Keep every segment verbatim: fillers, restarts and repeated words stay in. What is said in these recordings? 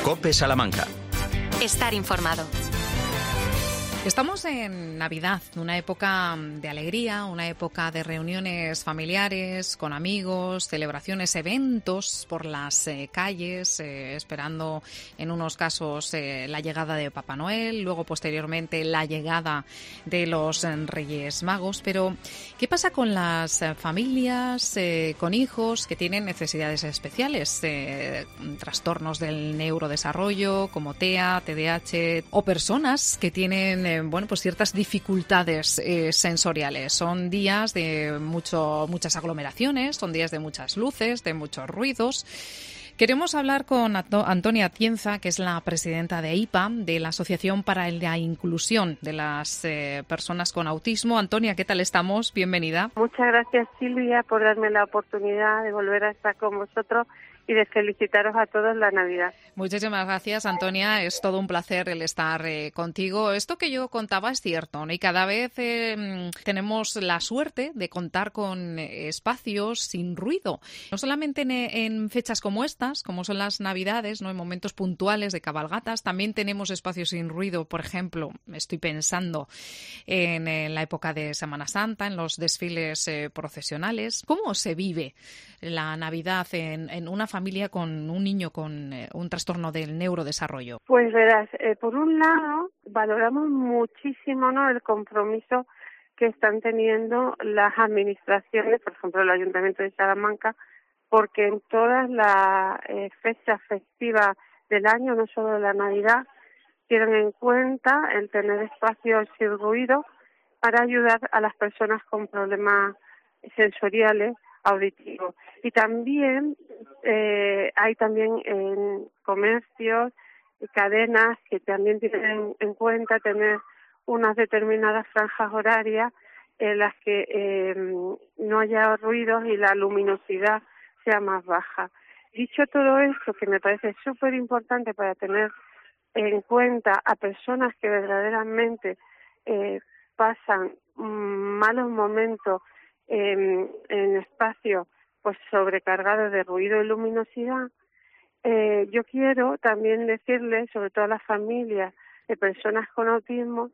COPE Salamanca. Estar informado. Estamos en Navidad, una época de alegría, una época de reuniones familiares, con amigos, celebraciones, eventos por las eh, calles, eh, esperando en unos casos eh, la llegada de Papá Noel, luego posteriormente la llegada de los eh, Reyes Magos. Pero, ¿qué pasa con las eh, familias eh, con hijos que tienen necesidades especiales? Eh, trastornos del neurodesarrollo como T E A, T D A H o personas que tienen bueno, pues ciertas dificultades eh, sensoriales. Son días de mucho, muchas aglomeraciones, son días de muchas luces, de muchos ruidos. Queremos hablar con Antonia Atienza, que es la presidenta de I P A, de la Asociación para la Inclusión de las eh, Personas con Autismo. Antonia, ¿qué tal estamos? Bienvenida. Muchas gracias, Silvia, por darme la oportunidad de volver a estar con vosotros y de felicitaros a todos la Navidad. Muchísimas gracias, Antonia. Es todo un placer el estar eh, contigo. Esto que yo contaba es cierto, ¿no? Y cada vez eh, tenemos la suerte de contar con espacios sin ruido. No solamente en, en fechas como estas, como son las Navidades, ¿no? En momentos puntuales de cabalgatas, también tenemos espacios sin ruido. Por ejemplo, estoy pensando en, en la época de Semana Santa, en los desfiles eh, procesionales. ¿Cómo se vive la Navidad en, en una familia con un niño con eh, un trastorno del neurodesarrollo? Pues verás, eh, por un lado valoramos muchísimo, ¿no?, el compromiso que están teniendo las administraciones, por ejemplo el Ayuntamiento de Salamanca, porque en todas las eh, fechas festivas del año, no solo de la Navidad, tienen en cuenta el tener espacios sin ruido para ayudar a las personas con problemas sensoriales auditivos. Y también eh, hay también en comercios y cadenas que también tienen en cuenta tener unas determinadas franjas horarias en las que eh, no haya ruidos y la luminosidad sea más baja. Dicho todo esto, que me parece súper importante para tener en cuenta a personas que verdaderamente eh, pasan mm, malos momentos en, en espacios pues sobrecargados de ruido y luminosidad, eh, yo quiero también decirles, sobre todo a las familias de personas con autismo,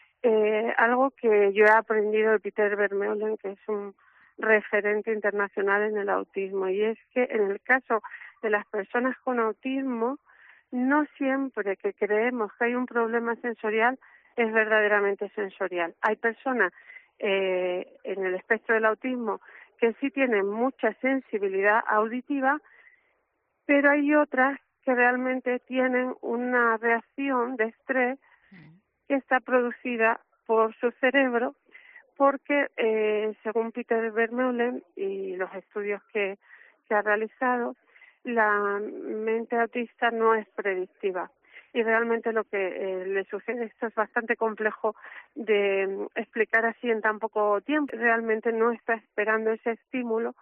eh, algo que yo he aprendido de Peter Vermeulen, que es un referente internacional en el autismo, y es que en el caso de las personas con autismo, no siempre que creemos que hay un problema sensorial es verdaderamente sensorial. Hay personas eh, en el espectro del autismo que sí tienen mucha sensibilidad auditiva, pero hay otras que realmente tienen una reacción de estrés que está producida por su cerebro, porque eh, según Peter Vermeulen y los estudios que, que ha realizado, la mente autista no es predictiva. Y realmente lo que eh, le sucede, esto es bastante complejo de um, explicar así en tan poco tiempo. Realmente no está esperando ese estímulo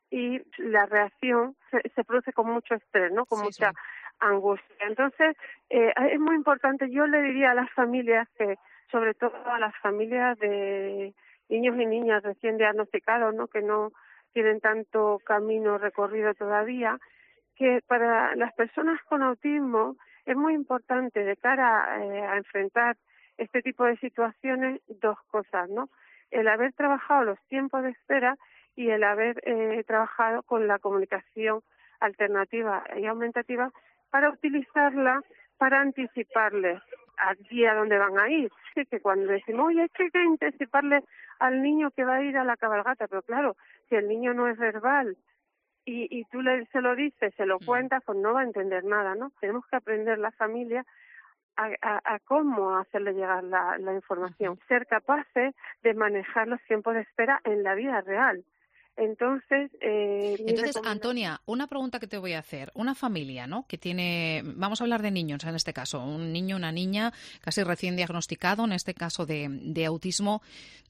y la reacción se, se produce con mucho estrés, ¿no? Con sí, mucha sí. angustia. Entonces, eh, es muy importante, yo le diría a las familias que, sobre todo a las familias de niños y niñas recién diagnosticados, ¿no?, que no tienen tanto camino recorrido todavía, que para las personas con autismo es muy importante de cara eh, a enfrentar este tipo de situaciones dos cosas, ¿no? El haber trabajado los tiempos de espera y el haber eh, trabajado con la comunicación alternativa y aumentativa para utilizarla para anticiparles allí a dónde van a ir. Sí, que cuando decimos, oye, es que hay que anticiparle al niño que va a ir a la cabalgata, pero claro, si el niño no es verbal y, y tú le, se lo dices, se lo cuentas, pues no va a entender nada, ¿no? Tenemos que aprender la familia a, a, a cómo hacerle llegar la, la información, uh-huh. ser capaces de manejar los tiempos de espera en la vida real. Entonces, eh, Entonces Antonia, una pregunta que te voy a hacer. Una familia, ¿no?, que tiene, vamos a hablar de niños en este caso, un niño, una niña casi recién diagnosticado, en este caso de, de autismo,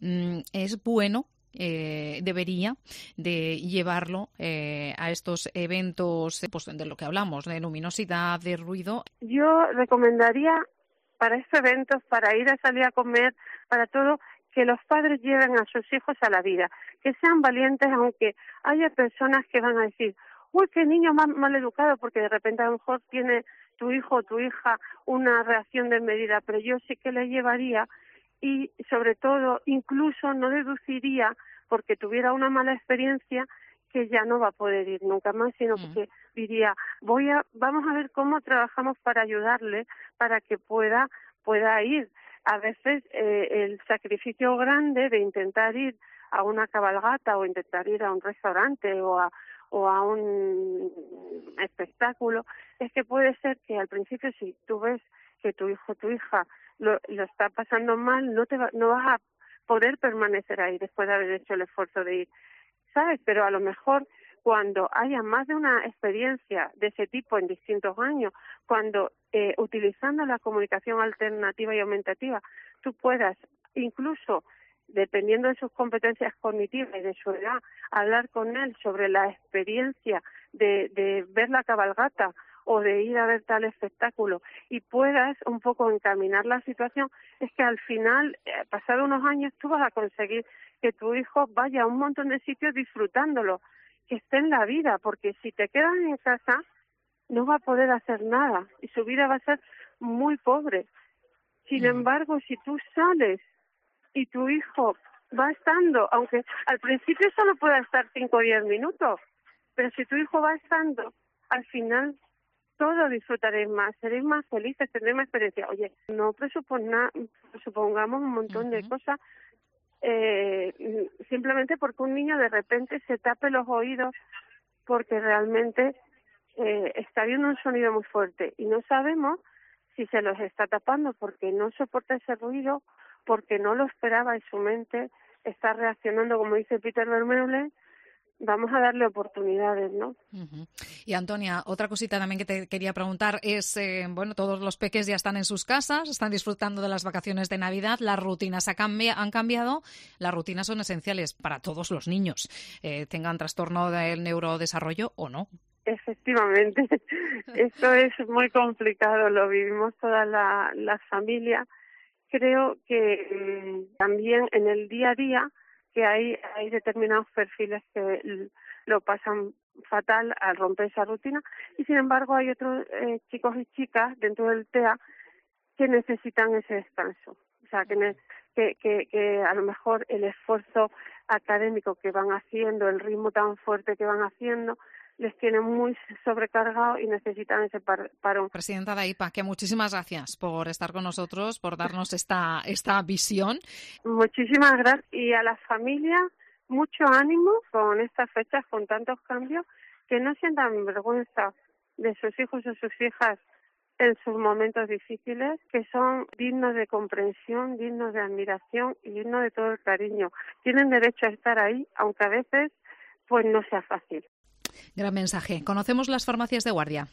¿es bueno, eh, debería de llevarlo eh, a estos eventos pues, de lo que hablamos, de luminosidad, de ruido? Yo recomendaría para estos eventos, para ir a salir a comer, para todo, que los padres lleven a sus hijos a la vida, que sean valientes, aunque haya personas que van a decir, uy, qué niño más mal educado, porque de repente a lo mejor tiene tu hijo o tu hija una reacción desmedida, pero yo sí que le llevaría y sobre todo incluso no deduciría porque tuviera una mala experiencia que ya no va a poder ir nunca más, sino mm. que diría, voy a, vamos a ver cómo trabajamos para ayudarle para que pueda, pueda ir. A veces eh, el sacrificio grande de intentar ir a una cabalgata o intentar ir a un restaurante o a o a un espectáculo, es que puede ser que al principio si tú ves que tu hijo o tu hija lo, lo está pasando mal, no te va, no vas a poder permanecer ahí después de haber hecho el esfuerzo de ir, ¿sabes? Pero a lo mejor cuando haya más de una experiencia de ese tipo en distintos años, cuando eh, utilizando la comunicación alternativa y aumentativa, tú puedas incluso dependiendo de sus competencias cognitivas y de su edad, hablar con él sobre la experiencia de, de ver la cabalgata o de ir a ver tal espectáculo y puedas un poco encaminar la situación, es que al final, eh, pasado unos años, tú vas a conseguir que tu hijo vaya a un montón de sitios disfrutándolo, que esté en la vida, porque si te quedas en casa, no va a poder hacer nada y su vida va a ser muy pobre. Sin mm. embargo, si tú sales y tu hijo va estando, aunque al principio solo pueda estar cinco o diez minutos, pero si tu hijo va estando, al final todo disfrutaréis más, seréis más felices, tendréis más experiencia. Oye, no presupona, presupongamos un montón uh-huh. de cosas, eh, simplemente porque un niño de repente se tape los oídos porque realmente eh, está viendo un sonido muy fuerte y no sabemos si se los está tapando porque no soporta ese ruido, porque no lo esperaba en su mente, está reaccionando, como dice Peter Vermeulen, vamos a darle oportunidades, ¿no? Uh-huh. Y Antonia, otra cosita también que te quería preguntar es, eh, bueno, todos los peques ya están en sus casas, están disfrutando de las vacaciones de Navidad, las rutinas ha cambi- han cambiado, las rutinas son esenciales para todos los niños, eh, tengan trastorno del neurodesarrollo o no. Efectivamente, esto es muy complicado, lo vivimos todas la, las familias. Creo que mmm, también en el día a día que hay hay determinados perfiles que l- lo pasan fatal al romper esa rutina y sin embargo hay otros eh, chicos y chicas dentro del T E A que necesitan ese descanso, o sea que, ne- que que que a lo mejor el esfuerzo académico que van haciendo, el ritmo tan fuerte que van haciendo les tiene muy sobrecargados y necesitan ese par- parón. Presidenta de A I P A, que muchísimas gracias por estar con nosotros, por darnos esta esta visión. Muchísimas gracias y a las familias mucho ánimo con estas fechas, con tantos cambios, que no sientan vergüenza de sus hijos o sus hijas en sus momentos difíciles, que son dignos de comprensión, dignos de admiración y dignos de todo el cariño. Tienen derecho a estar ahí, aunque a veces pues no sea fácil. Gran mensaje. Conocemos las farmacias de guardia.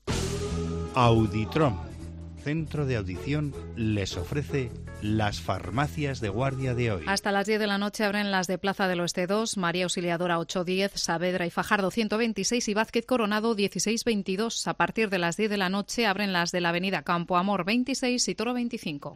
Auditrom, centro de audición, les ofrece las farmacias de guardia de hoy. Hasta las diez de la noche abren las de Plaza del Oeste dos, María Auxiliadora ocho diez, Saavedra y Fajardo ciento veintiséis y Vázquez Coronado dieciséis veintidós. A partir de las diez de la noche abren las de la Avenida Campo Amor veintiséis y Toro veinticinco.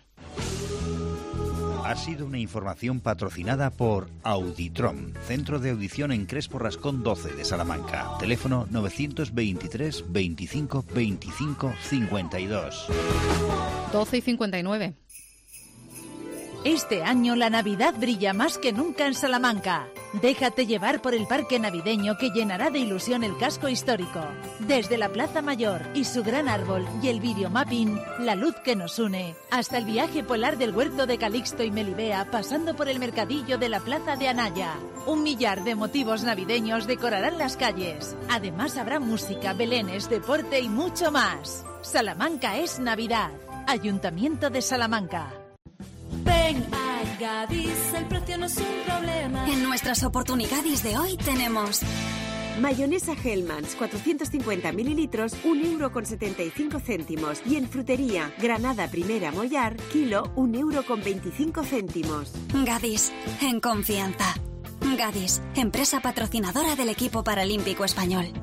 Ha sido una información patrocinada por Auditrom, centro de audición en Crespo Rascón doce de Salamanca. Teléfono novecientos veintitrés veinticinco veinticinco cincuenta y dos. doce y cincuenta y nueve. Este año la Navidad brilla más que nunca en Salamanca. Déjate llevar por el parque navideño que llenará de ilusión el casco histórico. Desde la Plaza Mayor y su gran árbol y el videomapping, la luz que nos une, hasta el viaje polar del huerto de Calixto y Melibea, pasando por el mercadillo de la Plaza de Anaya. Un millar de motivos navideños decorarán las calles. Además habrá música, belenes, deporte y mucho más. Salamanca es Navidad. Ayuntamiento de Salamanca. Ven a Gadis, el precio no es un problema. En nuestras oportunidades de hoy tenemos mayonesa Hellmann's, cuatrocientos cincuenta mililitros, un euro con setenta y cinco céntimos. Y en frutería, Granada Primera Mollar, kilo, un euro con veinticinco céntimos. Gadis, en confianza. Gadis, empresa patrocinadora del equipo paralímpico español.